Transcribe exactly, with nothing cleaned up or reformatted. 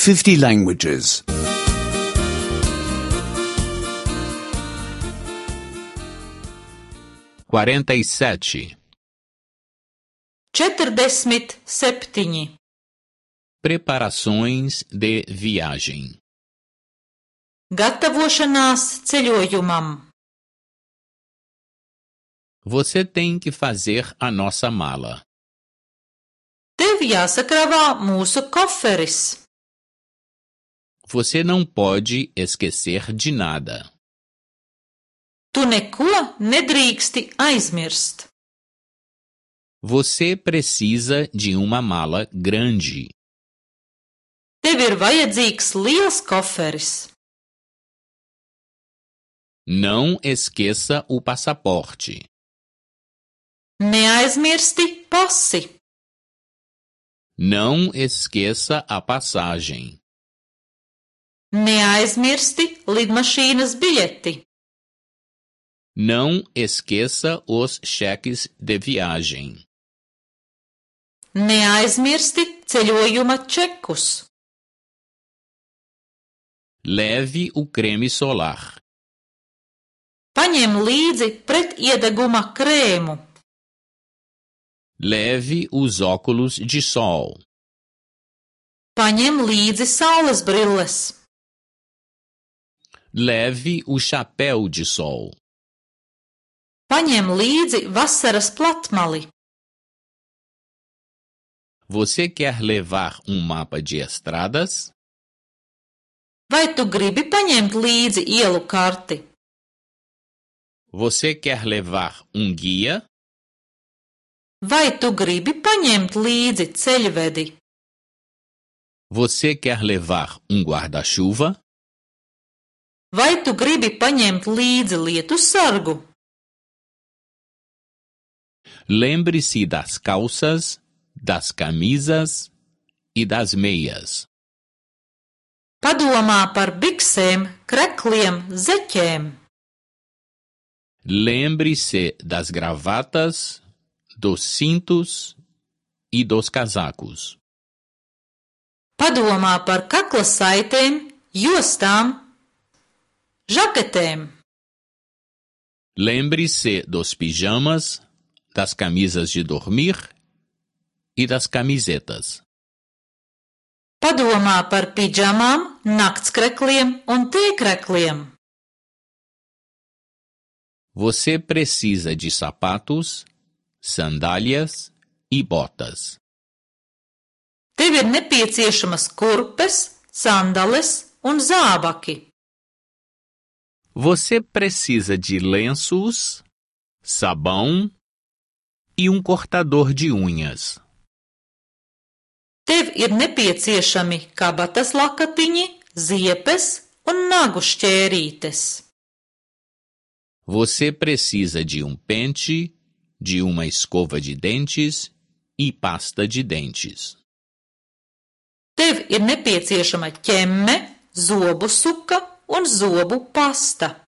fifty languages. quarenta e sete. Četrdesmit septiņi. Preparações de viagem. Gatavošanās ceļojumam. Você tem que fazer a nossa mala. Tev jāsakrāvā mūsu koferis. Você não pode esquecer de nada. Tu neko nedrīksti aizmirst. Você precisa de uma mala grande. Tev ir vajadzīgs liels koferis. Não esqueça o passaporte. Neaizmirsti pasi. Não esqueça a passagem. Neaizmirsti lidmašīnas biļeti. Não esqueça os cheques de viagem. Neaizmirsti ceļojuma čekus. Leve o creme solar. Paņem līdzi pretiedeguma krēmu. Leve os óculos de sol. Paņem līdzi saules brilles. Leve o chapéu de sol. Paņem līdzi vasaras platmali. Você quer levar um mapa de estradas? Vai tu gribi paņemt līdzi ielu karti? Você quer levar um guia? Vai tu gribi paņemt līdzi ceļvedi? Você quer levar um guarda-chuva? Vai tu gribi paņemt līdzi lietu sargu? Lembre-se das calças, das camisas e das meias. Padomā par biksēm, krekliem, zeķēm. Lembre-se das gravatas, dos cintos e dos casacos. Padomā par kakla saitēm, jostām, žaketēm. Lembre-se dos pijamas, das camisas de dormir e das camisetas. Padomā par pidžamām, naktskrekliem un tēkrekliem. Você precisa de sapatos, sandálias e botas. Tev ir nepieciešamas kurpes, sandales un zābaki. Você precisa de lenços, sabão e um cortador de unhas. Tev ir nepieciešami kabatas lakatiņi, ziepes un nagu šķērītes. Você precisa de um pente, de uma escova de dentes e pasta de dentes. Tev ir nepieciešama ķemme, zobu suka un zobu pasta.